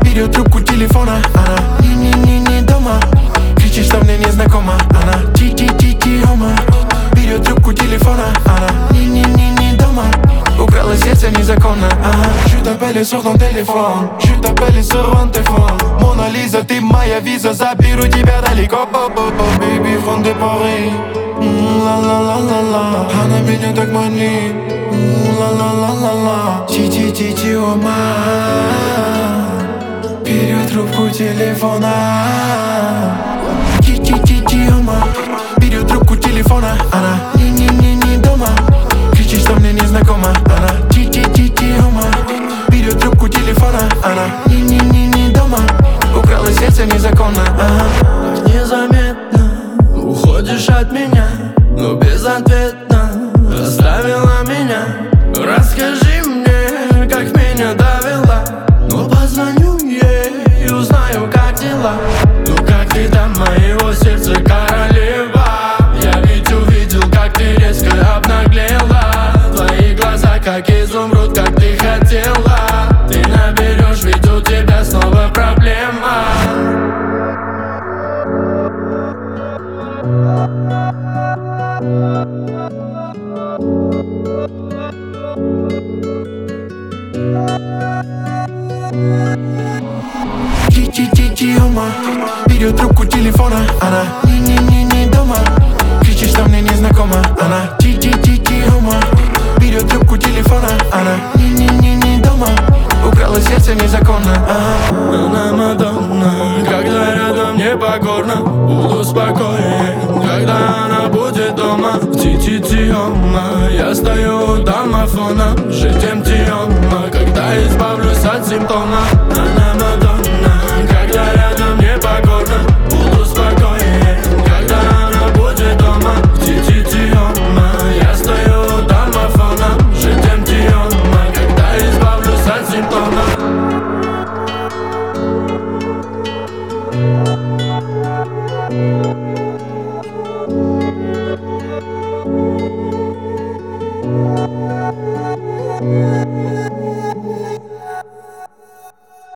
берет трубку телефона. Она не дома, кричит, что мне незнакома. Она ти-ти-ти-ти-ома, берет трубку телефона. Она не дома, украла сердце незаконно. Je t'appelle sur ton téléphone, je t'appelle sur un téléphone. Mona Lisa, ты моя виза, заберу тебя далеко. Baby, from de Paris, ла-ла-ла-ла-ла. Она меня так манит, ла-ла-ла-ла-ла. Ти-ти-ти-ти-ома, берет трубку телефона. Ти-ти-ти-ти-ома, берет трубку телефона. Она не дома, кричит, что мне незнакома. Она ти-ти-ти-ти-ома, берет трубку телефона. Она не дома, украла сердце незаконно. Незаметно уходишь от меня, но безответно оставила меня. Расскажи мне, как меня довела, но позвоню ей и узнаю, как дела. Ну как ты там, моего сердца королева? Я ведь увидел, как ты резко обнаглела. Твои глаза, как изумруд, как ты хотела. Ты наберешь, ведь у тебя снова проблема. Ти-ти-ти-ти-ома, берет трубку телефона. Она не дома, кричит, что мне незнакома. Она ти-ти-ти-ти-ома, берет трубку телефона. Она не дома, украла сердце незаконно. Она Мадонна, когда рядом непокорно. Буду спокоен, когда она будет дома. Ти-ти-ти-ома, я стою у домофона. Ждем Тиома, когда избавлюсь от симптома. Она Мадонна.